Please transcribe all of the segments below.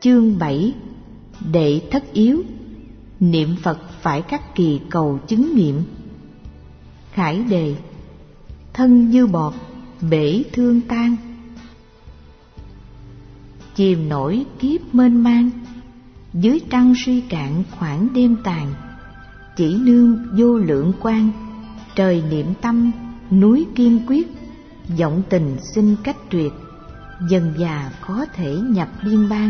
Chương 7. Đệ thất yếu. Niệm Phật phải các kỳ cầu chứng nghiệm. Khải đề: thân như bọt, bể thương tan. Chìm nổi kiếp mênh mang, dưới trăng suy cạn khoảng đêm tàn. Chỉ nương vô lượng quang, trời niệm tâm, núi kiên quyết. Vọng tình xin cách tuyệt, dần già có thể nhập liên bang.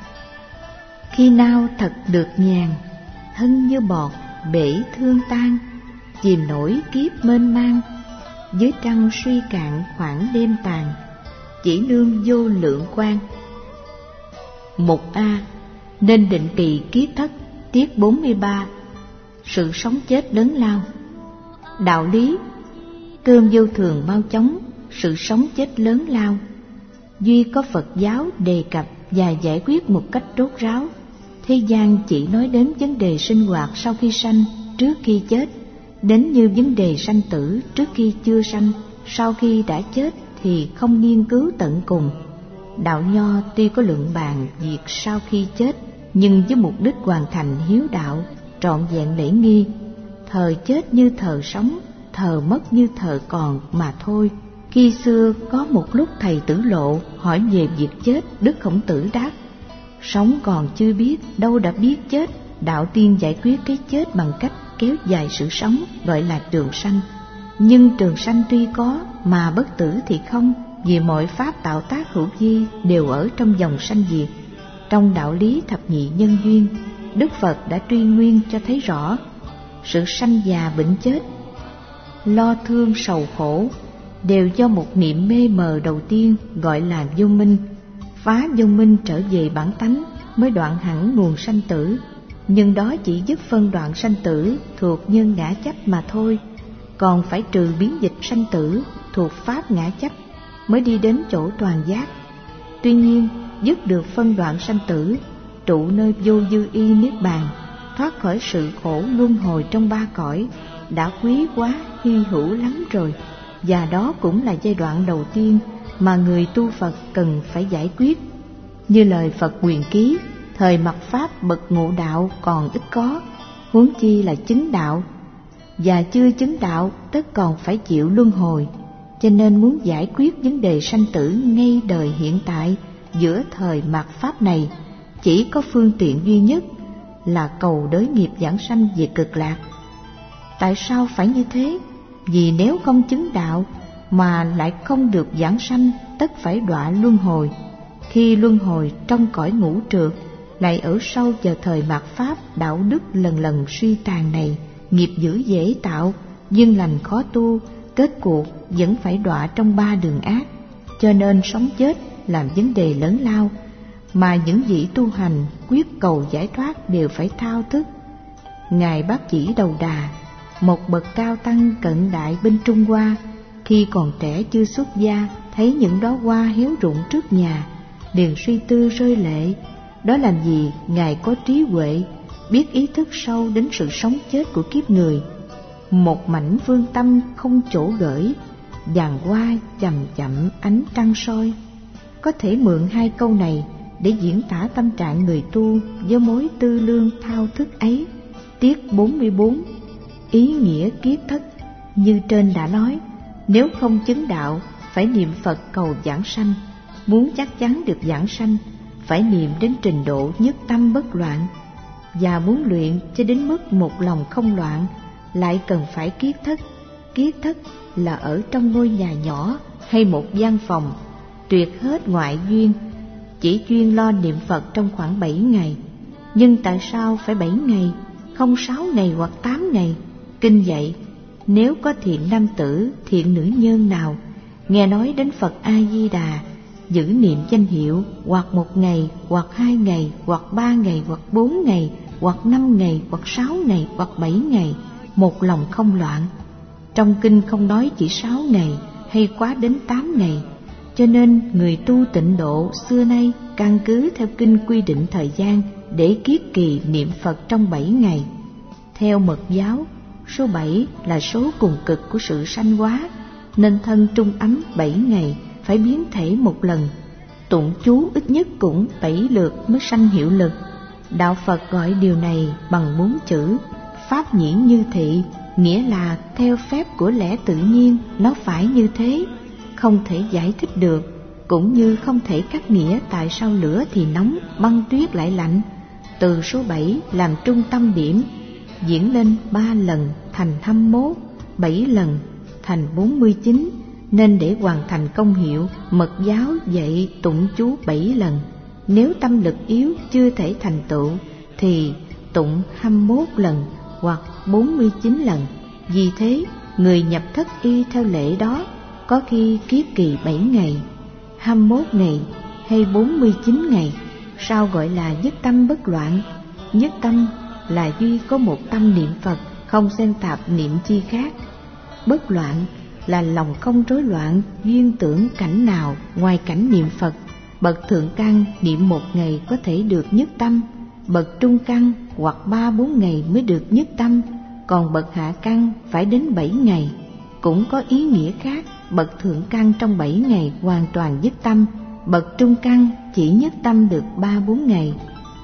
Khi nào thật được nhàn, thân như bọt, bể thương tan. Chìm nổi kiếp mênh mang, dưới trăng suy cạn khoảng đêm tàn. Chỉ nương vô lượng quang. Mục A. Nên định kỳ kiết thất, tiết 43. Sự sống chết lớn lao. Đạo lý: cơn vô thường mau chóng, sự sống chết lớn lao. Duy có Phật giáo đề cập và giải quyết một cách rốt ráo. Thế gian chỉ nói đến vấn đề sinh hoạt sau khi sanh, trước khi chết, đến như vấn đề sanh tử trước khi chưa sanh, sau khi đã chết thì không nghiên cứu tận cùng. Đạo Nho tuy có luận bàn việc sau khi chết, nhưng với mục đích hoàn thành hiếu đạo, trọn vẹn lễ nghi, thờ chết như thờ sống, thờ mất như thờ còn mà thôi. Khi xưa có một lúc thầy Tử Lộ hỏi về việc chết, Đức Khổng Tử đáp: sống còn chưa biết, đâu đã biết chết. Đạo tiên giải quyết cái chết bằng cách kéo dài sự sống, gọi là trường sanh. Nhưng trường sanh tuy có mà bất tử thì không, vì mọi pháp tạo tác hữu vi đều ở trong dòng sanh diệt. Trong đạo lý thập nhị nhân duyên, Đức Phật đã truy nguyên cho thấy rõ sự sanh già bệnh chết, lo thương sầu khổ đều do một niệm mê mờ đầu tiên gọi là vô minh. Phá vô minh trở về bản tánh mới đoạn hẳn nguồn sanh tử. Nhưng đó chỉ giúp phân đoạn sanh tử thuộc nhân ngã chấp mà thôi. Còn phải trừ biến dịch sanh tử thuộc pháp ngã chấp mới đi đến chỗ toàn giác. Tuy nhiên, dứt được phân đoạn sanh tử, trụ nơi vô dư y niết bàn, thoát khỏi sự khổ luân hồi trong ba cõi đã quý quá, hy hữu lắm rồi. Và đó cũng là giai đoạn đầu tiên mà người tu Phật cần phải giải quyết. Như lời Phật Quyền Ký: thời mạt Pháp bậc ngộ đạo còn ít có, huống chi là chứng đạo. Và chưa chứng đạo tất còn phải chịu luân hồi. Cho nên muốn giải quyết vấn đề sanh tử ngay đời hiện tại giữa thời mạt Pháp này, chỉ có phương tiện duy nhất là cầu đới nghiệp giảng sanh về Cực Lạc. Tại sao phải như thế? Vì nếu không chứng đạo mà lại không được giảng sanh, tất phải đọa luân hồi. Khi luân hồi trong cõi ngũ trượt, lại ở sâu vào thời mạt Pháp đạo đức lần lần suy tàn này, nghiệp dữ dễ tạo, duyên lành khó tu, kết cuộc vẫn phải đọa trong ba đường ác. Cho nên sống chết làm vấn đề lớn lao mà những vị tu hành quyết cầu giải thoát đều phải thao thức. Ngài Bác Chỉ Đầu Đà, một bậc cao tăng cận đại bên Trung Hoa, khi còn trẻ chưa xuất gia, thấy những đóa hoa héo rụng trước nhà, liền suy tư rơi lệ. Đó làm gì Ngài có trí huệ, biết ý thức sâu đến sự sống chết của kiếp người. Một mảnh phương tâm không chỗ gửi, vàng hoa chậm chậm ánh trăng soi. Có thể mượn hai câu này để diễn tả tâm trạng người tu với mối tư lương thao thức ấy. Tiết 44. Ý nghĩa kiết thất. Như trên đã nói, nếu không chứng đạo phải niệm Phật cầu giảng sanh. Muốn chắc chắn được giảng sanh phải niệm đến trình độ nhất tâm bất loạn. Và muốn luyện cho đến mức một lòng không loạn lại cần phải kiết thất. Kiết thất là ở trong ngôi nhà nhỏ hay một gian phòng, tuyệt hết ngoại duyên, chỉ chuyên lo niệm Phật trong khoảng 7 ngày. Nhưng tại sao phải 7 ngày, không 6 ngày hoặc 8 ngày? Kinh dạy, nếu có thiện nam tử, thiện nữ nhân nào nghe nói đến Phật A-di-đà, giữ niệm danh hiệu hoặc 1 ngày, hoặc 2 ngày, hoặc 3 ngày, hoặc 4 ngày, hoặc 5 ngày, hoặc 6 ngày, hoặc 7 ngày, một lòng không loạn. Trong kinh không nói chỉ 6 ngày hay quá đến 8 ngày. Cho nên người tu tịnh độ xưa nay căn cứ theo kinh quy định thời gian để kiết kỳ niệm Phật trong 7 ngày. Theo Mật giáo, số 7 là số cùng cực của sự sanh hóa, nên thân trung ấm 7 ngày phải biến thể một lần. tụng chú ít nhất cũng 7 lượt mới sanh hiệu lực. Đạo Phật gọi điều này bằng 4 chữ: pháp nhĩ như thị, nghĩa là theo phép của lẽ tự nhiên nó phải như thế, không thể giải thích được, cũng như không thể cắt nghĩa tại sao lửa thì nóng, băng tuyết lại lạnh. Từ số 7 làm trung tâm điểm, diễn lên 3 lần thành 21, 7 lần thành 49, nên để hoàn thành công hiệu, mật giáo dạy tụng chú 7 lần. Nếu tâm lực yếu chưa thể thành tựu thì tụng 21 lần hoặc 49 lần. Vì thế, người nhập thất y theo lễ đó, có khi kiết kỳ 7 ngày, 21 ngày hay 49 ngày. Sao gọi là nhất tâm bất loạn? Nhất tâm là duy có một tâm niệm Phật, không xen tạp niệm chi khác. Bất loạn là lòng không rối loạn duyên tưởng cảnh nào ngoài cảnh niệm Phật. Bậc thượng căn niệm 1 ngày có thể được nhất tâm, bậc trung căn hoặc 3-4 ngày mới được nhất tâm, còn bậc hạ căn phải đến 7 ngày. Cũng có ý nghĩa khác, bậc thượng căn trong 7 ngày hoàn toàn nhất tâm, bậc trung căn chỉ nhất tâm được 3-4 ngày,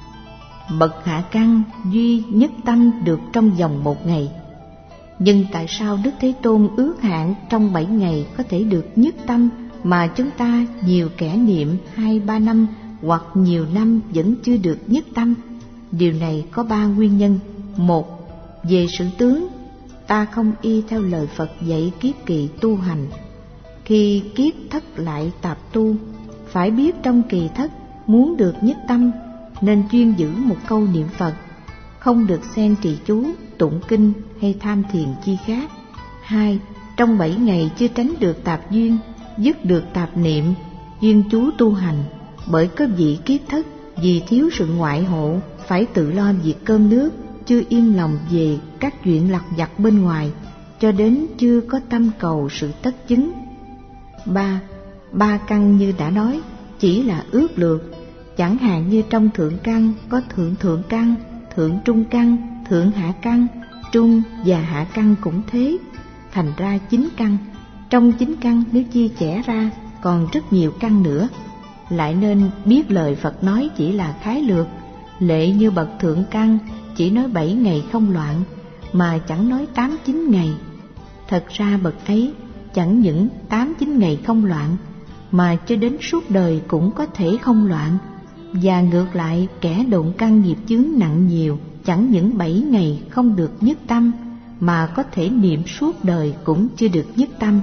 bậc hạ căn duy nhất tâm được trong vòng 1 ngày. Nhưng tại sao Đức Thế Tôn ước hạn trong 7 ngày có thể được nhất tâm, mà chúng ta nhiều kẻ niệm 2-3 năm hoặc nhiều năm vẫn chưa được nhất tâm? Điều này có 3 nguyên nhân. 1. Về sự tướng, ta không y theo lời Phật dạy kiết kỳ tu hành. Khi kiết thất lại tạp tu, phải biết trong kỳ thất muốn được nhất tâm nên chuyên giữ một câu niệm Phật, không được xen trì chú, tụng kinh hay tham thiền chi khác. 2. Trong 7 ngày chưa tránh được tạp duyên, dứt được tạp niệm, duyên chú tu hành. Bởi có vị kiết thất vì thiếu sự ngoại hộ, phải tự lo việc cơm nước, chưa yên lòng về các chuyện lặt vặt bên ngoài, cho đến chưa có tâm cầu sự tất chứng. 3. 3 căn như đã nói chỉ là ước lược, chẳng hạn như trong thượng căn có thượng thượng căn, thượng trung căn, thượng hạ căn, trung và hạ căn cũng thế, thành ra 9 căn. Trong 9 căn nếu chia sẻ ra còn rất nhiều căn nữa, lại nên biết lời Phật nói chỉ là khái lược. Lệ như bậc thượng căn chỉ nói 7 ngày không loạn, mà chẳng nói 8-9 ngày. Thật ra bậc ấy chẳng những 8-9 ngày không loạn, mà cho đến suốt đời cũng có thể không loạn. Và ngược lại, kẻ độn căn nghiệp chướng nặng nhiều, chẳng những 7 ngày không được nhất tâm, mà có thể niệm suốt đời cũng chưa được nhất tâm.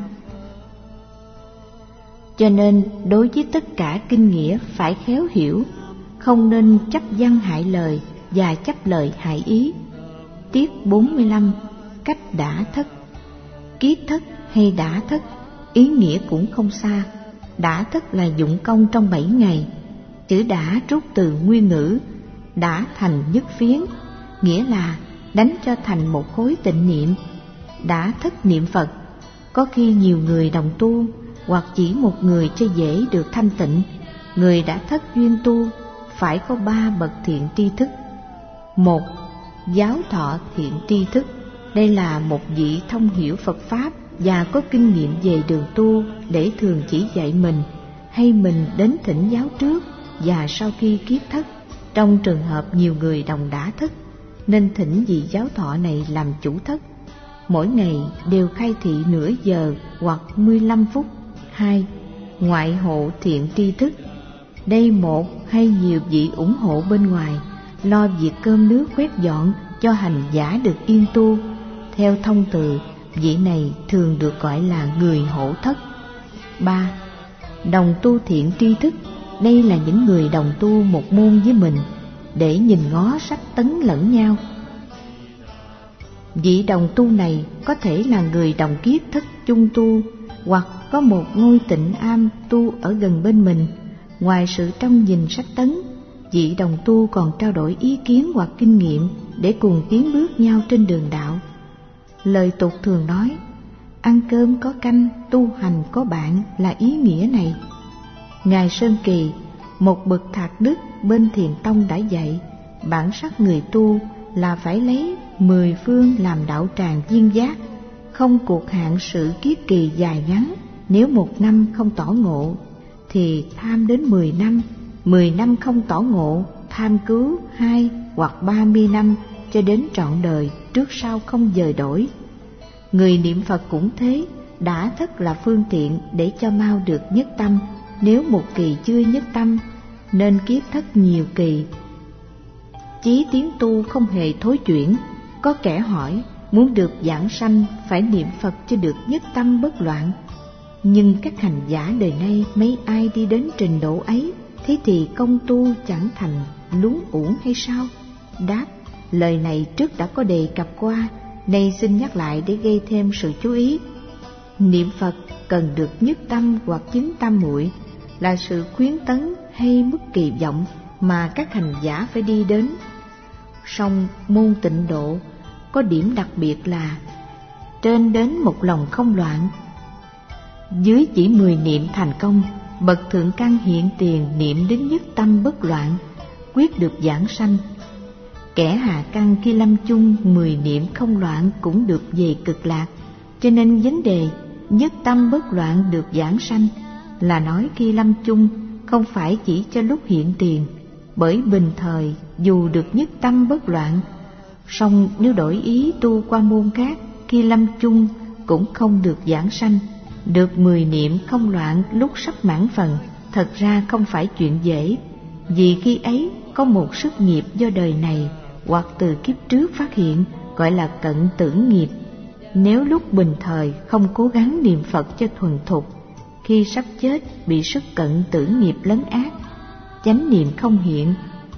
Cho nên đối với tất cả kinh nghĩa phải khéo hiểu, không nên chấp văn hại lời và chấp lời hại ý. Tiết 45. Cách đả thất. Kiết thất hay đả thất, ý nghĩa cũng không xa. Đả thất là dụng công trong 7 ngày. Chữ đả rút từ nguyên ngữ đả thành nhất phiến, nghĩa là đánh cho thành một khối tịnh niệm. Đả thất niệm Phật, có khi nhiều người đồng tu, hoặc chỉ một người cho dễ được thanh tịnh. Người đã thất duyên tu phải có 3 bậc thiện tri thức. 1. Giáo thọ thiện tri thức. Đây là một vị thông hiểu Phật Pháp và có kinh nghiệm về đường tu để thường chỉ dạy mình, hay mình đến thỉnh giáo trước và sau khi kiết thất. Trong trường hợp nhiều người đồng đả thất, nên thỉnh vị giáo thọ này làm chủ thất. Mỗi ngày đều khai thị nửa giờ hoặc 15 phút. 2. Ngoại hộ thiện tri thức. Đây một hay nhiều vị ủng hộ bên ngoài, lo việc cơm nước quét dọn cho hành giả được yên tu. Theo thông từ, vị này thường được gọi là người hộ thất. 3. Đồng tu thiện tri thức. Đây là những người đồng tu một môn với mình, để nhìn ngó sách tấn lẫn nhau. Vị đồng tu này có thể là người đồng kiết thất chung tu, hoặc có một ngôi tịnh am tu ở gần bên mình. Ngoài sự trông nhìn sách tấn, vị đồng tu còn trao đổi ý kiến hoặc kinh nghiệm để cùng tiến bước nhau trên đường đạo. Lời tục thường nói, ăn cơm có canh, tu hành có bạn, là ý nghĩa này. Ngài Sơn Kỳ, một bậc thạc đức bên Thiền Tông đã dạy, bản sắc người tu là phải lấy 10 phương làm đạo tràng viên giác, không cuộc hạn sự kiết kỳ dài ngắn. Nếu 1 năm không tỏ ngộ thì tham đến 10 năm, 10 năm không tỏ ngộ, tham cứu 2 hoặc 30 năm cho đến trọn đời, trước sau không dời đổi. Người niệm Phật cũng thế, đã thất là phương tiện để cho mau được nhất tâm. Nếu một kỳ chưa nhất tâm, nên kiết thất nhiều kỳ. Chí tiến tu không hề thối chuyển. Có kẻ hỏi, muốn được giảng sanh phải niệm Phật cho được nhất tâm bất loạn. Nhưng các hành giả đời nay mấy ai đi đến trình độ ấy, thế thì công tu chẳng thành lún uổng hay sao? Đáp, lời này trước đã có đề cập qua, nay xin nhắc lại để gây thêm sự chú ý. Niệm Phật cần được nhất tâm hoặc chứng tam muội là sự khuyến tấn hay mức kỳ vọng mà các hành giả phải đi đến. Song môn Tịnh Độ có điểm đặc biệt là trên đến một lòng không loạn, dưới chỉ 10 niệm thành công. Bậc thượng căn hiện tiền niệm đến nhất tâm bất loạn, quyết được giảng sanh. Kẻ hạ căn khi lâm chung 10 niệm không loạn cũng được về cực lạc. Cho nên vấn đề nhất tâm bất loạn được giảng sanh là nói khi lâm chung, không phải chỉ cho lúc hiện tiền. Bởi bình thời dù được nhất tâm bất loạn, song nếu đổi ý tu qua môn khác, khi lâm chung cũng không được giảng sanh. Được 10 niệm không loạn lúc sắp mãn phần thật ra không phải chuyện dễ, vì khi ấy có một sức nghiệp do đời này hoặc từ kiếp trước phát hiện, gọi là cận tử nghiệp. Nếu lúc bình thời không cố gắng niệm Phật cho thuần thục, khi sắp chết bị sức cận tử nghiệp lấn át, chánh niệm không hiện,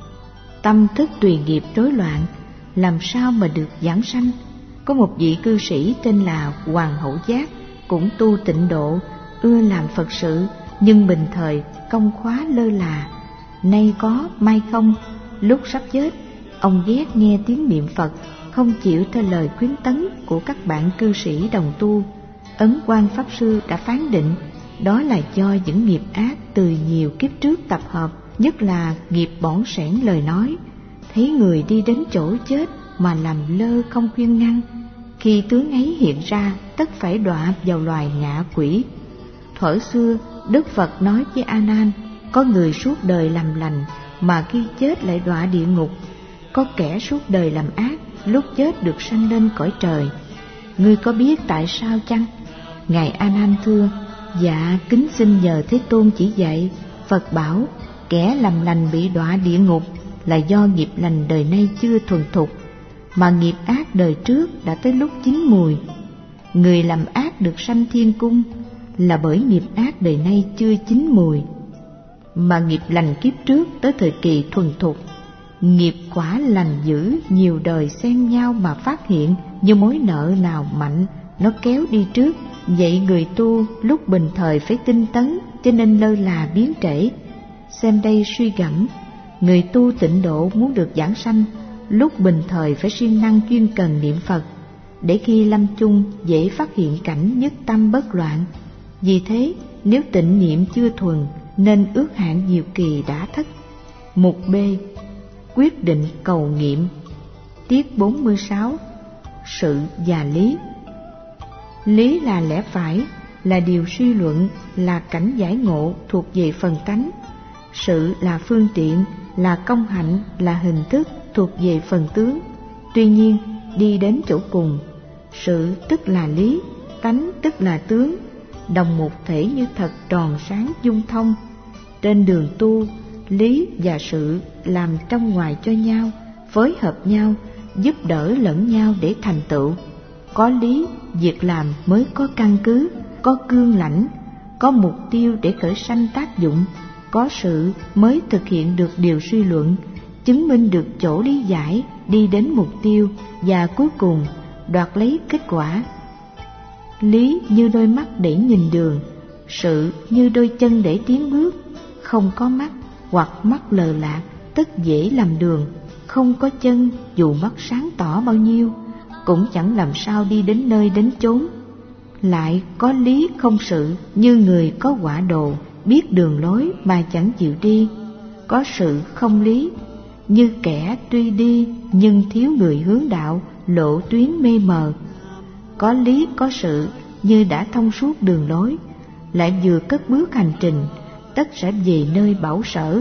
tâm thức tùy nghiệp rối loạn, làm sao mà được giảng sanh? Có một vị cư sĩ tên là Hoàng Hậu Giác, cũng tu Tịnh Độ, ưa làm Phật sự, nhưng bình thời công khóa lơ là, nay có mai không. Lúc sắp chết, ông Giác nghe tiếng niệm Phật, không chịu theo lời khuyến tấn của các bạn cư sĩ đồng tu. Ấn Quang Pháp Sư đã phán định đó là do những nghiệp ác từ nhiều kiếp trước tập hợp, nhất là nghiệp bỏng sẻn lời nói. Thấy người đi đến chỗ chết mà làm lơ không khuyên ngăn, khi tướng ấy hiện ra tất phải đọa vào loài ngạ quỷ. Thuở xưa Đức Phật nói với A Nan, có người suốt đời làm lành mà khi chết lại đọa địa ngục, có kẻ suốt đời làm ác, lúc chết được sanh lên cõi trời. Ngươi có biết tại sao chăng? Ngài A Nan thưa, dạ kính xin nhờ Thế Tôn chỉ dạy. Phật bảo, kẻ làm lành bị đọa địa ngục là do nghiệp lành đời nay chưa thuần thục, mà nghiệp ác đời trước đã tới lúc chín mùi. Người làm ác được sanh thiên cung là bởi nghiệp ác đời nay chưa chín mùi, mà nghiệp lành kiếp trước tới thời kỳ thuần thục. Nghiệp quả lành dữ nhiều đời xen nhau mà phát hiện, như mối nợ nào mạnh nó kéo đi trước. Vậy người tu lúc bình thời phải tinh tấn, cho nên lơ là biến trễ. Xem đây suy gẫm, người tu Tịnh Độ muốn được giảng sanh, lúc bình thời phải siêng năng chuyên cần niệm Phật, để khi lâm chung dễ phát hiện cảnh nhất tâm bất loạn. Vì thế nếu tịnh niệm chưa thuần, nên ước hạn nhiều kỳ đã thất. Mục B. Quyết định cầu nghiệm. Tiết 46. Sự và lý. Lý là lẽ phải, là điều suy luận, là cảnh giải ngộ thuộc về phần tánh. Sự là phương tiện, là công hạnh, là hình thức thuộc về phần tướng. Tuy nhiên đi đến chỗ cùng, sự tức là lý, tánh tức là tướng, đồng một thể như thật tròn sáng dung thông. Trên đường tu, lý và sự làm trong ngoài cho nhau, phối hợp nhau, giúp đỡ lẫn nhau để thành tựu. Có lý, việc làm mới có căn cứ, có cương lãnh, có mục tiêu để khởi sanh tác dụng. Có sự mới thực hiện được điều suy luận, chứng minh được chỗ lý giải, đi đến mục tiêu và cuối cùng đoạt lấy kết quả. Lý như đôi mắt để nhìn đường, sự như đôi chân để tiến bước. Không có mắt hoặc mắt lờ lạc tất dễ làm đường, không có chân dù mắt sáng tỏ bao nhiêu cũng chẳng làm sao đi đến nơi đến chốn. Lại có lý không sự, như người có quả đồ, biết đường lối mà chẳng chịu đi. Có sự không lý, như kẻ tuy đi nhưng thiếu người hướng đạo, lộ tuyến mê mờ. Có lý có sự, như đã thông suốt đường lối, lại vừa cất bước hành trình, tất sẽ về nơi bảo sở.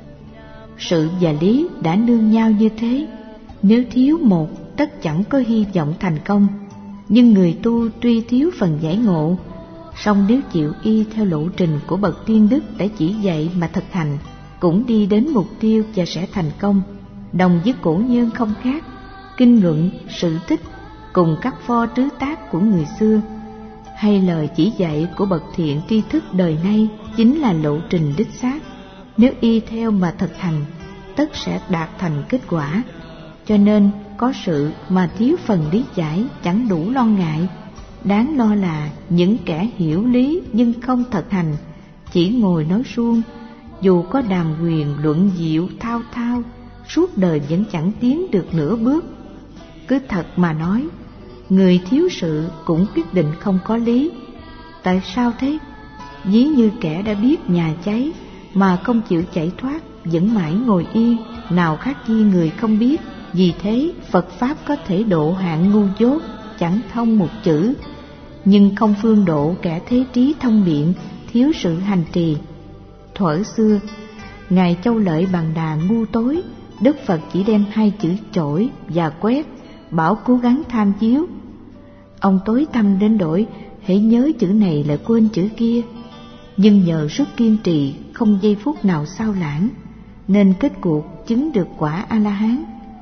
Sự và lý đã nương nhau như thế, nếu thiếu một tất chẳng có hy vọng thành công. Nhưng người tu tuy thiếu phần giải ngộ, song nếu chịu y theo lộ trình của bậc tiên đức đã chỉ dạy mà thực hành, cũng đi đến mục tiêu và sẽ thành công. Đồng với cổ nhân không khác, kinh luận, sự tích cùng các pho trứ tác của người xưa, hay lời chỉ dạy của bậc thiện tri thức đời nay chính là lộ trình đích xác. Nếu y theo mà thực hành, tất sẽ đạt thành kết quả. Cho nên có sự mà thiếu phần lý giải chẳng đủ lo ngại. Đáng lo là những kẻ hiểu lý nhưng không thực hành, chỉ ngồi nói suông, dù có đàm quyền luận diệu thao thao, suốt đời vẫn chẳng tiến được nửa bước. Cứ thật mà nói, người thiếu sự cũng quyết định không có lý. Tại sao thế? Ví như kẻ đã biết nhà cháy mà không chịu chạy thoát, vẫn mãi ngồi yên, nào khác chi người không biết. Vì thế Phật Pháp có thể độ hạng ngu dốt, chẳng thông một chữ, nhưng không phương độ kẻ thế trí thông biện, thiếu sự hành trì. Thuở xưa, Ngài Châu Lợi Bằng Đà ngu tối, Đức Phật chỉ đem 2 chữ chổi và quét, bảo cố gắng tham chiếu. Ông tối tăm đến đổi, hễ nhớ chữ này lại quên chữ kia. Nhưng nhờ sức kiên trì, không giây phút nào sao lãng, nên kết cuộc chứng được quả A-la-hán.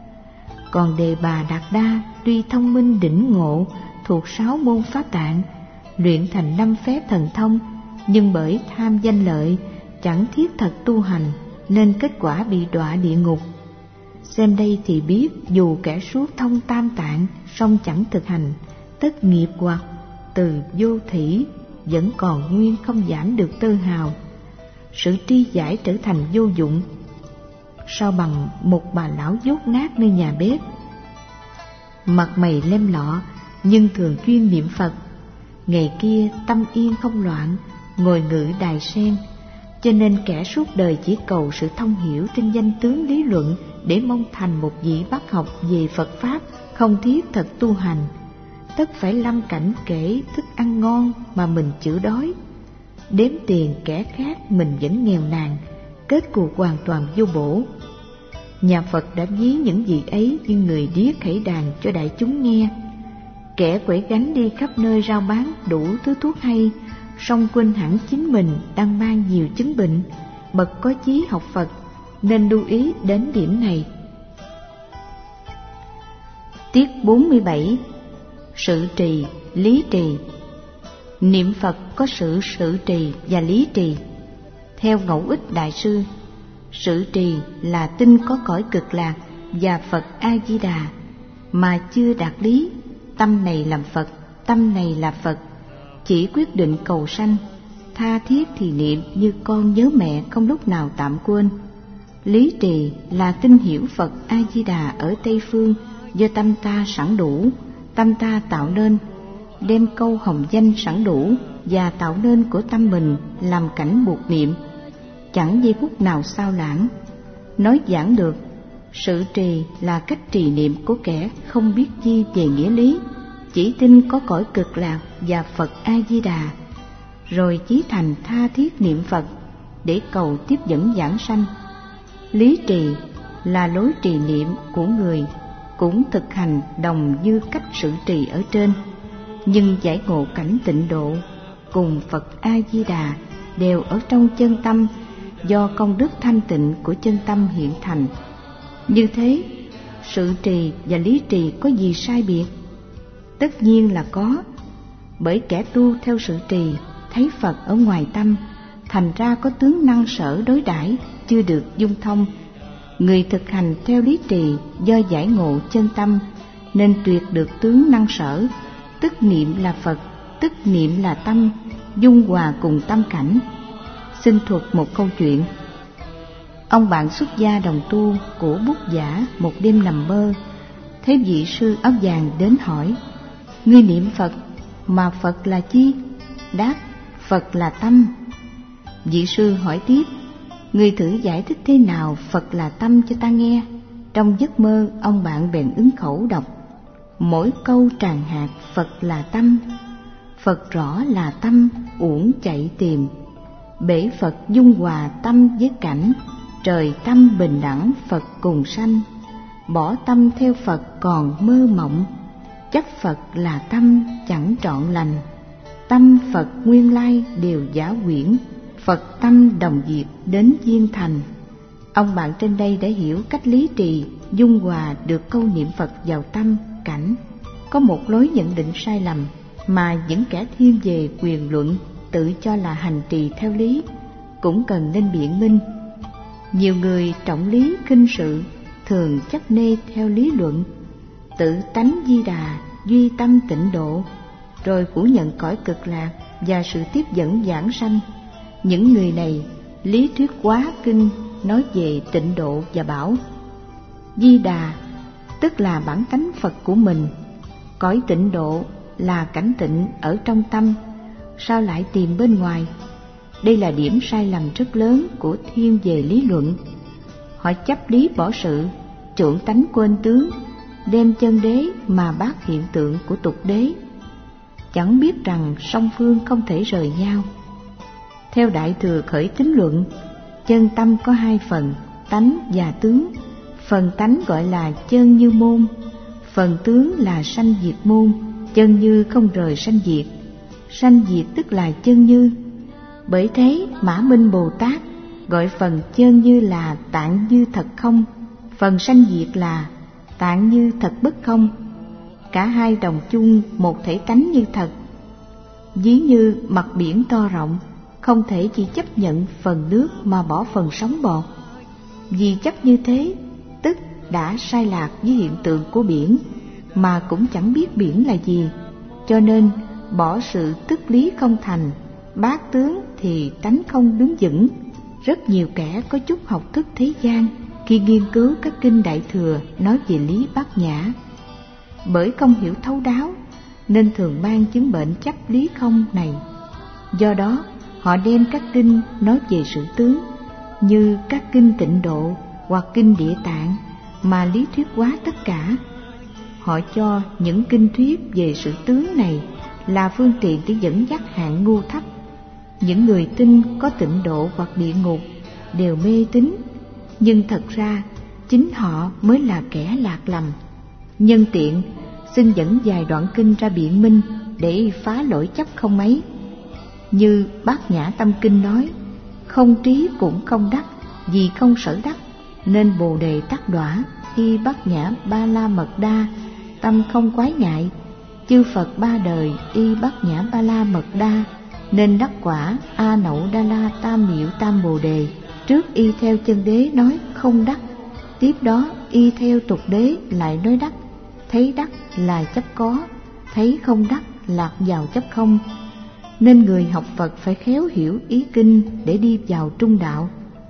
Còn Đề Bà Đạt Đa tuy thông minh đỉnh ngộ, thuộc 6 môn pháp tạng, luyện thành 5 phép thần thông, nhưng bởi tham danh lợi, chẳng thiết thật tu hành, nên kết quả bị đọa địa ngục. Xem đây thì biết, dù kẻ suốt thông tam tạng, song chẳng thực hành, tất nghiệp hoặc từ vô thỉ vẫn còn nguyên, không giảm được tơ hào. Sự tri giải trở thành vô dụng, sao bằng một bà lão dốt nát nơi nhà bếp, mặt mày lem lọ nhưng thường chuyên niệm Phật. Ngày kia tâm yên không loạn, ngồi ngự đài sen. Cho nên kẻ suốt đời chỉ cầu sự thông hiểu trên danh tướng lý luận để mong thành một vị bác học về Phật Pháp, không thiết thật tu hành, tất phải lâm cảnh kể thức ăn ngon mà mình chữa đói, đếm tiền kẻ khác mình vẫn nghèo nàn, kết cuộc hoàn toàn vô bổ. Nhà Phật đã ví những vị ấy như người điếc khẩy đàn cho đại chúng nghe. Kẻ quẩy gánh đi khắp nơi rao bán đủ thứ thuốc hay, song quên hẳn chính mình đang mang nhiều chứng bệnh. Bậc có chí học Phật nên lưu ý đến điểm này. Tiết 47. Sự trì, lý trì. Niệm Phật có sự trì và lý trì. Theo Ngẫu Ích Đại Sư, sự trì là tin có cõi cực lạc và Phật A-di-đà, mà chưa đạt lý. Tâm này làm Phật, tâm này là Phật, chỉ quyết định cầu sanh, tha thiết thì niệm như con nhớ mẹ, không lúc nào tạm quên. Lý trì là tin hiểu Phật A-di-đà ở Tây Phương do tâm ta sẵn đủ, tâm ta tạo nên, đem câu hồng danh sẵn đủ và tạo nên của tâm mình làm cảnh buộc niệm, chẳng giây phút nào sao lãng. Nói giảng được, sự trì là cách trì niệm của kẻ không biết chi về nghĩa lý, chỉ tin có cõi cực lạc và Phật A-di-đà, rồi chí thành tha thiết niệm Phật để cầu tiếp dẫn giảng sanh. Lý trì là lối trì niệm của người cũng thực hành đồng như cách sự trì ở trên, nhưng giải ngộ cảnh tịnh độ cùng Phật A-di-đà đều ở trong chân tâm, do công đức thanh tịnh của chân tâm hiện thành. Như thế, sự trì và lý trì có gì sai biệt? Tất nhiên là có, bởi kẻ tu theo sự trì thấy Phật ở ngoài tâm, thành ra có tướng năng sở đối đãi chưa được dung thông. Người thực hành theo lý trì do giải ngộ chân tâm nên tuyệt được tướng năng sở, tức niệm là Phật, tức niệm là tâm, dung hòa cùng tâm cảnh. Xin thuật một câu chuyện. Ông bạn xuất gia đồng tu của Bút Giả một đêm nằm mơ, thấy vị sư áo vàng đến hỏi: ngươi niệm Phật, mà Phật là chi? Đáp: Phật là tâm. Vị sư hỏi tiếp: ngươi thử giải thích thế nào Phật là tâm cho ta nghe. Trong giấc mơ, ông bạn bèn ứng khẩu đọc: mỗi câu tràng hạt Phật là tâm, Phật rõ là tâm, uổng chạy tìm. bể Phật dung hòa tâm với cảnh, trời tâm bình đẳng Phật cùng sanh. Bỏ tâm theo Phật còn mơ mộng, chấp Phật là tâm chẳng trọn lành. Tâm Phật nguyên lai đều giả quyển, Phật tâm đồng diệt đến viên thành. Ông bạn trên đây đã hiểu cách lý trì dung hòa được câu niệm Phật vào tâm, cảnh. Có một lối nhận định sai lầm mà những kẻ thiên về quyền luận tự cho là hành trì theo lý cũng cần nên biện minh. Nhiều người trọng lý khinh sự, thường chấp nê theo lý luận, tự tánh Di Đà, duy tâm tịnh độ, rồi phủ nhận cõi cực lạc và sự tiếp dẫn giảng sanh. Những người này lý thuyết quá kinh nói về tịnh độ và bảo Di Đà tức là bản tánh Phật của mình, cõi tịnh độ là cảnh tịnh ở trong tâm, sao lại tìm bên ngoài? Đây là điểm sai lầm rất lớn của thiên về lý luận. Họ chấp lý bỏ sự, chuộng tánh quên tướng, đem chân đế mà bác hiện tượng của tục đế, chẳng biết rằng song phương không thể rời nhau. Theo Đại Thừa Khởi Tín Luận, chân tâm có hai phần, tánh và tướng. Phần tánh gọi là chân như môn, phần tướng là sanh diệt môn. Chân như không rời sanh diệt, sanh diệt tức là chân như. Bởi thế Mã Minh Bồ Tát gọi phần chân như là tạng như thật không, phần sanh diệt là tạng như thật bất không. Cả hai đồng chung một thể tánh như thật. Ví như mặt biển to rộng, không thể chỉ chấp nhận phần nước mà bỏ phần sóng bọt. Vì chấp như thế, tức đã sai lạc với hiện tượng của biển, mà cũng chẳng biết biển là gì, cho nên bỏ sự tức lý không thành, bát tướng thì tánh không đứng vững. Rất nhiều kẻ có chút học thức thế gian khi nghiên cứu các kinh Đại Thừa nói về lý bát nhã, bởi không hiểu thấu đáo nên thường mang chứng bệnh chấp lý không này. Do đó họ đem các kinh nói về sự tướng như các kinh Tịnh Độ hoặc kinh Địa Tạng mà lý thuyết hóa tất cả. Họ cho những kinh thuyết về sự tướng này là phương tiện để dẫn dắt hạng ngu thấp. Những người tin có tịnh độ hoặc địa ngục đều mê tín, nhưng thật ra chính họ mới là kẻ lạc lầm. Nhân tiện xin dẫn vài đoạn kinh ra biện minh để phá lỗi chấp không ấy. Như Bát Nhã Tâm Kinh nói: không trí cũng không đắc, vì không sở đắc nên bồ đề tắc đọa. Y Bát Nhã Ba La Mật Đa, tâm không quái ngại. Chư Phật ba đời y Bát Nhã Ba La Mật Đa, nên đắc quả A Nậu Đa La Tam Miệu Tam Bồ Đề. Trước y theo chân đế nói không đắc, tiếp đó y theo tục đế lại nói đắc. Thấy đắc là chấp có, thấy không đắc lạc vào chấp không. Nên người học Phật phải khéo hiểu ý kinh để đi vào trung đạo.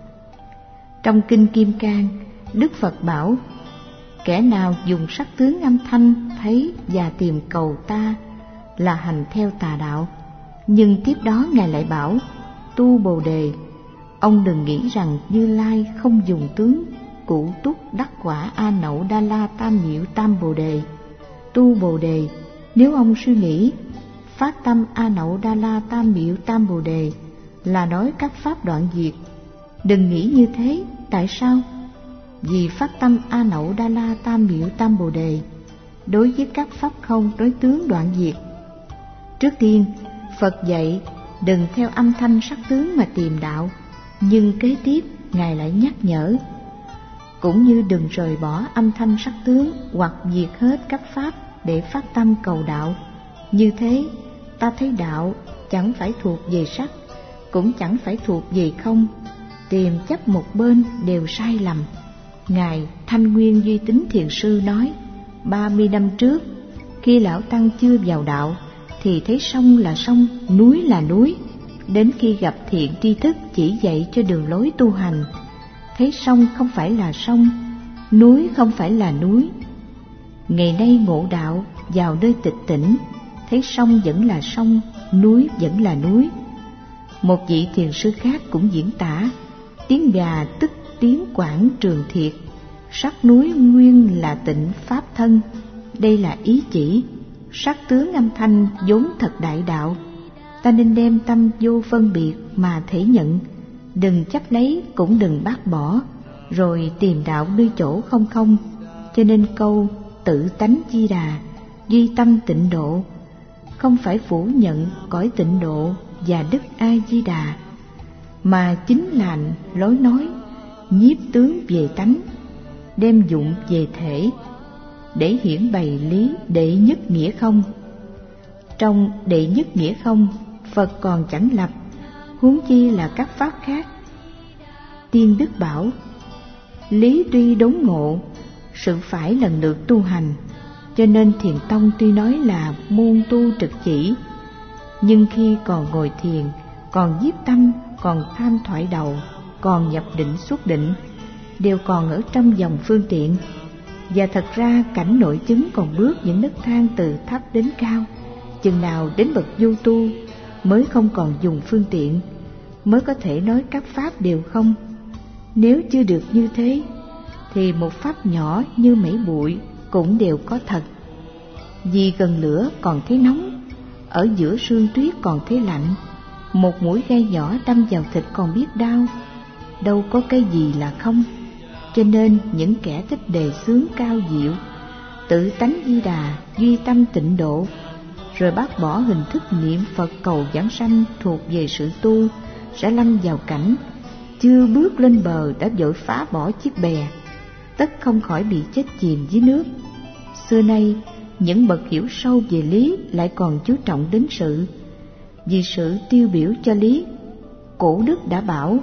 Trong kinh Kim Cang, Đức Phật bảo: kẻ nào dùng sắc tướng âm thanh thấy và tìm cầu ta là hành theo tà đạo. Nhưng tiếp đó Ngài lại bảo: tu Bồ Đề, ông đừng nghĩ rằng Như Lai không dùng tướng cụ túc đắc quả A Nậu Đa La Tam Miệu Tam Bồ Đề. Tu Bồ Đề, nếu ông suy nghĩ phát tâm A Nậu Đa La Tam Miệu Tam Bồ Đề là nói các pháp đoạn diệt, đừng nghĩ như thế. Tại sao? Vì phát tâm A Nậu Đa La Tam Miệu Tam Bồ Đề đối với các pháp không đối tướng đoạn diệt. Trước tiên Phật dạy đừng theo âm thanh sắc tướng mà tìm đạo, nhưng kế tiếp Ngài lại nhắc nhở cũng như đừng rời bỏ âm thanh sắc tướng hoặc diệt hết các pháp để phát tâm cầu đạo. Như thế ta thấy đạo chẳng phải thuộc về sắc, cũng chẳng phải thuộc về không, tìm chấp một bên đều sai lầm. Ngài Thanh Nguyên Duy Tín Thiền Sư nói: 30 năm trước, khi lão tăng chưa vào đạo thì thấy sông là sông, núi là núi. Đến khi gặp thiện tri thức chỉ dạy cho đường lối tu hành, thấy sông không phải là sông, núi không phải là núi. Ngày nay ngộ đạo vào nơi tịch tỉnh, thấy sông vẫn là sông, núi vẫn là núi. Một vị thiền sư khác cũng diễn tả: tiếng gà tức tiếng quảng trường thiệt, sắc núi nguyên là tịnh pháp thân. Đây là ý chỉ sắc tướng âm thanh vốn thật đại đạo, Ta nên đem tâm vô phân biệt mà thể nhận, đừng chấp lấy cũng đừng bác bỏ, rồi tìm đạo nơi chỗ không không. Cho nên câu tự tánh Di Đà, duy tâm tịnh độ, không phải phủ nhận cõi tịnh độ và Đức A Di Đà, mà chính là lối nói nhiếp tướng về tánh, đem dụng về thể, để hiển bày lý đệ nhất nghĩa không. Trong đệ nhất nghĩa không, Phật còn chẳng lập, huống chi là các pháp khác. Tiên Đức bảo, lý tuy đốn ngộ, sự phải lần lượt tu hành. Cho nên Thiền Tông tuy nói là môn tu trực chỉ, nhưng khi còn ngồi thiền, còn nhiếp tâm, còn tham thoại đầu, còn nhập định xuất định, đều còn ở trong dòng phương tiện. Và thật ra cảnh nội chứng còn bước những nấc thang từ thấp đến cao. Chừng nào đến bậc vô tu mới không còn dùng phương tiện, mới có thể nói các pháp đều không. Nếu chưa được như thế, thì một pháp nhỏ như mẩy bụi cũng đều có thật. Vì gần lửa còn thấy nóng, ở giữa sương tuyết còn thấy lạnh, một mũi gai nhỏ đâm vào thịt còn biết đau, đâu có cái gì là không. Cho nên những kẻ thích đề xướng cao diệu, tự tánh Di Đà, duy tâm tịnh độ, rồi bác bỏ hình thức niệm Phật cầu giảng sanh thuộc về sự tu, sẽ lâm vào cảnh chưa bước lên bờ đã vội phá bỏ chiếc bè, tất không khỏi bị chết chìm dưới nước. Xưa nay những bậc hiểu sâu về lý lại còn chú trọng đến sự, vì sự tiêu biểu cho lý. Cổ đức đã bảo,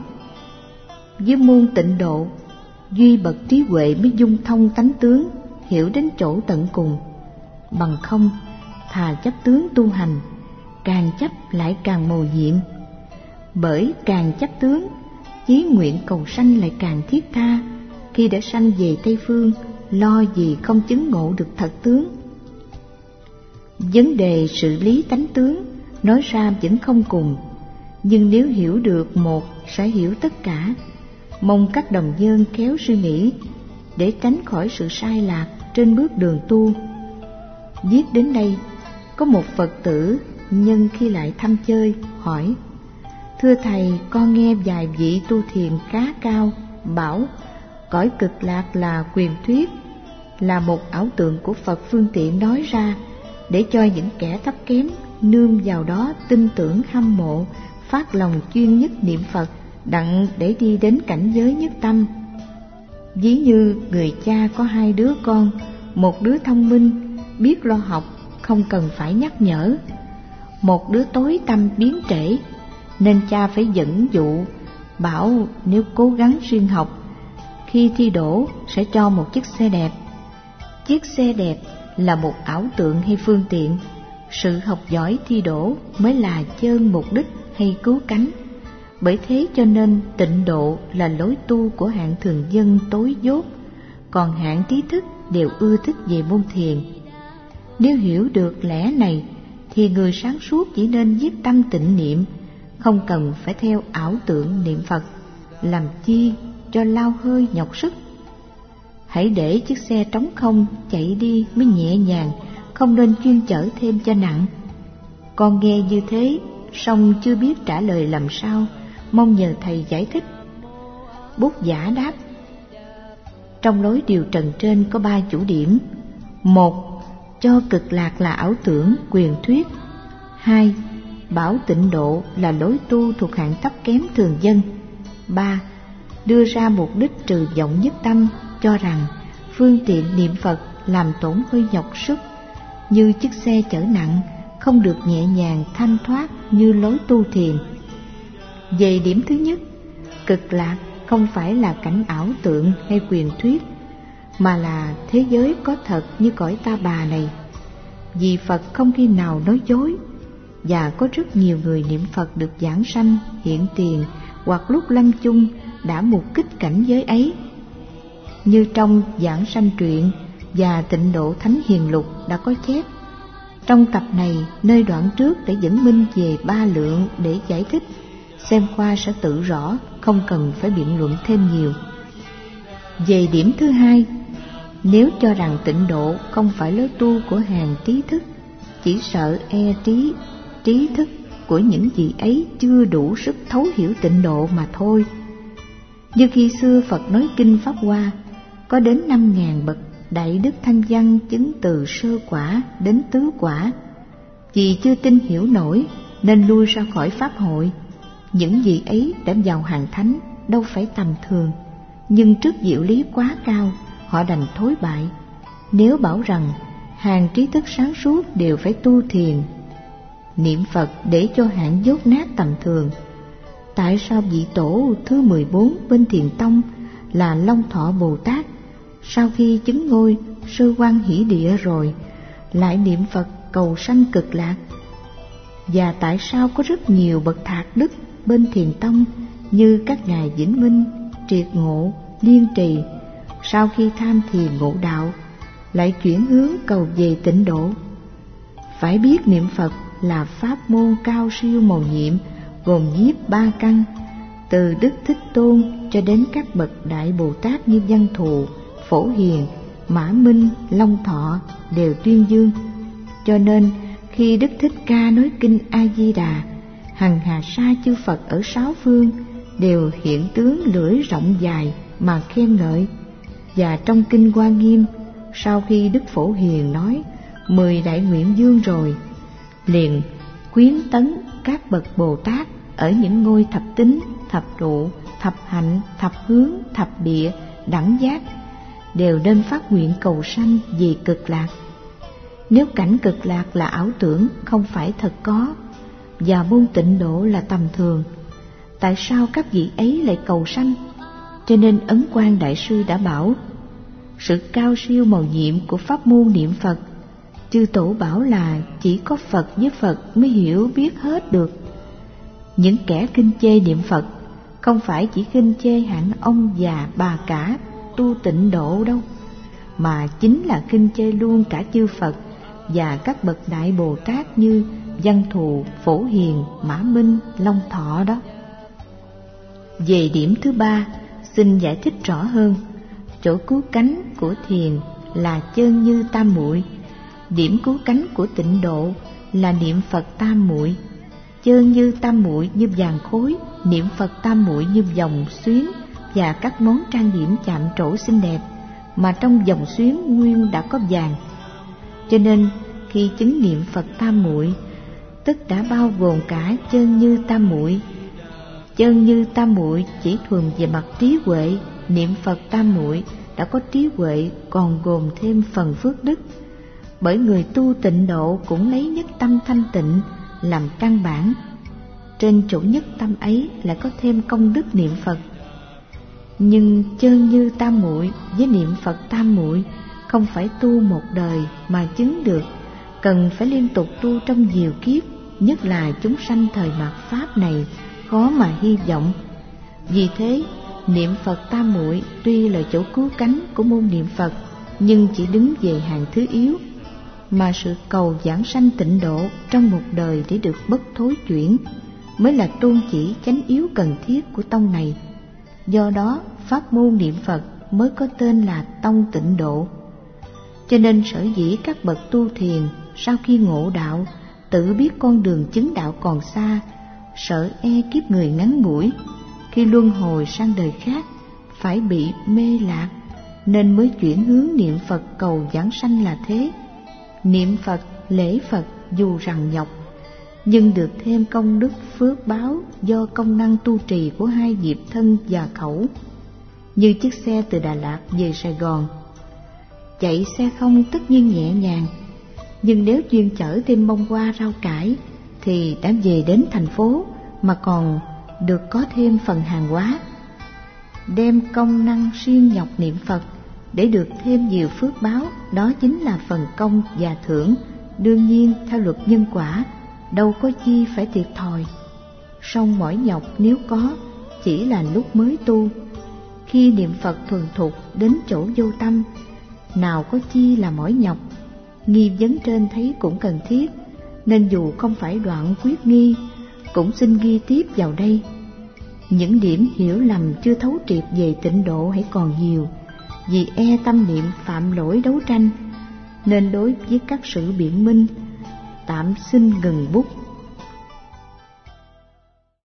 với môn tịnh độ, duy bậc trí huệ mới dung thông tánh tướng, hiểu đến chỗ tận cùng. Bằng không, thà chấp tướng tu hành, càng chấp lại càng mầu nhiệm. Bởi càng chấp tướng, chí nguyện cầu sanh lại càng thiết tha. Khi đã sanh về Tây Phương, lo gì không chứng ngộ được thật tướng. Vấn đề sự lý tánh tướng nói ra vẫn không cùng, nhưng nếu hiểu được một sẽ hiểu tất cả. Mong các đồng nhân khéo suy nghĩ để tránh khỏi sự sai lạc trên bước đường tu. Viết đến đây, có một Phật tử nhân khi lại thăm chơi hỏi: thưa thầy, con nghe vài vị tu thiền khá cao bảo cõi cực lạc là truyền thuyết, là một ảo tượng của Phật phương tiện nói ra để cho những kẻ thấp kém nương vào đó tin tưởng hâm mộ, phát lòng chuyên nhất niệm Phật, đặng để đi đến cảnh giới nhất tâm. Ví như người cha có hai đứa con, một đứa thông minh biết lo học, không cần phải nhắc nhở, một đứa tối tâm biến trễ, nên cha phải dẫn dụ bảo nếu cố gắng siêng học, khi thi đỗ sẽ cho một chiếc xe đẹp. Chiếc xe đẹp là một ảo tượng hay phương tiện, sự học giỏi thi đỗ mới là chân mục đích hay cứu cánh. Bởi thế cho nên tịnh độ là lối tu của hạng thường dân tối dốt, còn hạng trí thức đều ưa thích về môn thiền. Nếu hiểu được lẽ này thì người sáng suốt chỉ nên viết tâm tịnh niệm, không cần phải theo ảo tượng niệm Phật, làm chi cho lao hơi nhọc sức. Hãy để chiếc xe trống không chạy đi mới nhẹ nhàng, không nên chuyên chở thêm cho nặng. Con nghe như thế, song chưa biết trả lời làm sao, mong nhờ thầy giải thích. Bút giả đáp: trong lối điều trần trên có 3 chủ điểm. 1. Cho cực lạc là ảo tưởng, truyền thuyết. 2. Bảo tịnh độ là lối tu thuộc hạng thấp kém thường dân. 3. Đưa ra mục đích trừ vọng nhất tâm, cho rằng phương tiện niệm Phật làm tổn hơi nhọc sức, như chiếc xe chở nặng, không được nhẹ nhàng thanh thoát như lối tu thiền. Về điểm thứ nhất, cực lạc không phải là cảnh ảo tượng hay truyền thuyết, mà là thế giới có thật như cõi Ta Bà này. Vì Phật không khi nào nói dối, và có rất nhiều người niệm Phật được giảng sanh, hiện tiền hoặc lúc lâm chung đã mục kích cảnh giới ấy. Như trong Giảng Sanh Truyện và Tịnh Độ Thánh Hiền Lục đã có chép. Trong tập này, nơi đoạn trước đã dẫn minh về 3 lượng để giải thích, xem qua sẽ tự rõ, không cần phải biện luận thêm nhiều. Về điểm thứ hai, nếu cho rằng tịnh độ không phải lối tu của hàng trí thức, chỉ sợ trí thức của những vị ấy chưa đủ sức thấu hiểu tịnh độ mà thôi. Như khi xưa Phật nói kinh Pháp Hoa, có đến 5.000 bậc đại đức thanh văn chứng từ sơ quả đến tứ quả. Vì chưa tin hiểu nổi nên lui ra khỏi Pháp hội. Những vị ấy đã vào hàng thánh đâu phải tầm thường, nhưng trước diệu lý quá cao, họ đành thối bại. Nếu bảo rằng hàng trí thức sáng suốt đều phải tu thiền, niệm Phật để cho hạng dốt nát tầm thường, tại sao vị tổ thứ 14 bên Thiền Tông là Long Thọ Bồ Tát sau khi chứng ngôi Sơ Quan Hỷ Địa rồi lại niệm Phật cầu sanh cực lạc? Và tại sao có rất nhiều bậc thạc đức bên Thiền Tông như các ngài Vĩnh Minh, Triệt Ngộ, Liên Trì, sau khi tham thiền ngộ đạo lại chuyển hướng cầu về tịnh độ? Phải biết niệm Phật là pháp môn cao siêu mầu nhiệm, gồm nhiếp 3 căn, từ Đức Thích Tôn cho đến các bậc đại Bồ Tát như Văn Thù, Phổ Hiền, Mã Minh, Long Thọ đều tuyên dương. Cho nên khi Đức Thích Ca nói kinh A Di Đà, hằng hà sa chư Phật ở 6 phương đều hiện tướng lưỡi rộng dài mà khen ngợi. Và trong kinh Hoa Nghiêm, sau khi Đức Phổ Hiền nói 10 đại nguyện dương rồi, liền khuyến tấn các bậc Bồ Tát ở những ngôi thập tính, thập trụ, thập hạnh, thập hướng, thập địa, đẳng giác đều nên phát nguyện cầu sanh về cực lạc. Nếu cảnh cực lạc là ảo tưởng, không phải thật có, và môn tịnh độ là tầm thường, tại sao các vị ấy lại cầu sanh? Cho nên Ấn Quang Đại Sư đã bảo, sự cao siêu mầu nhiệm của pháp môn niệm Phật, chư tổ bảo là chỉ có Phật với Phật mới hiểu biết hết được. Những kẻ khinh chê niệm Phật không phải chỉ khinh chê hạng ông già bà cả tu tịnh độ đâu, mà chính là khinh chê luôn cả chư Phật và các bậc đại Bồ Tát như Văn Thù, Phổ Hiền, Mã Minh, Long Thọ đó. Về điểm thứ 3, xin giải thích rõ hơn. Chỗ cứu cánh của thiền là chân như tam muội, điểm cứu cánh của tịnh độ là niệm Phật tam muội. Chân như tam muội như vàng khối, niệm Phật tam muội như vòng xuyến và các món trang điểm chạm trổ xinh đẹp, mà trong vòng xuyến nguyên đã có vàng. Cho nên khi chứng niệm Phật tam muội, tức đã bao gồm cả chân như tam muội. Chân như tam muội chỉ thuần về mặt trí huệ, niệm Phật tam muội đã có trí huệ còn gồm thêm phần phước đức. Bởi người tu tịnh độ cũng lấy nhất tâm thanh tịnh làm căn bản. Trên chỗ nhất tâm ấy lại có thêm công đức niệm Phật. Nhưng chân như tam muội với niệm Phật tam muội không phải tu một đời mà chứng được, cần phải liên tục tu trong nhiều kiếp, nhất là chúng sanh thời mạt Pháp này khó mà hy vọng. Vì thế, niệm Phật tam muội tuy là chỗ cứu cánh của môn niệm Phật, nhưng chỉ đứng về hàng thứ yếu, mà sự cầu giảng sanh tịnh độ trong một đời để được bất thối chuyển mới là tôn chỉ chánh yếu cần thiết của tông này. Do đó, pháp môn niệm Phật mới có tên là tông tịnh độ. Cho nên sở dĩ các bậc tu thiền sau khi ngộ đạo tự biết con đường chứng đạo còn xa, sợ e kiếp người ngắn ngủi, khi luân hồi sang đời khác phải bị mê lạc, nên mới chuyển hướng niệm Phật cầu giảng sanh là thế. Niệm Phật, lễ Phật dù rằng nhọc, nhưng được thêm công đức phước báo do công năng tu trì của hai nghiệp thân và khẩu. Như chiếc xe từ Đà Lạt về Sài Gòn, chạy xe không tất nhiên nhẹ nhàng, nhưng nếu chuyên chở thêm bông hoa rau cải thì đã về đến thành phố mà còn được có thêm phần hàng hóa. Đem công năng siêng nhọc niệm Phật để được thêm nhiều phước báo, đó chính là phần công và thưởng. Đương nhiên theo luật nhân quả, đâu có chi phải thiệt thòi. Song mỏi nhọc nếu có, chỉ là lúc mới tu. Khi niệm Phật thuần thục đến chỗ vô tâm, nào có chi là mỏi nhọc. Nghi vấn trên thấy cũng cần thiết, nên dù không phải đoạn quyết nghi, cũng xin ghi tiếp vào đây. Những điểm hiểu lầm chưa thấu triệt về tịnh độ hãy còn nhiều, vì e tâm niệm phạm lỗi đấu tranh, nên đối với các sự biện minh tạm xin ngừng bút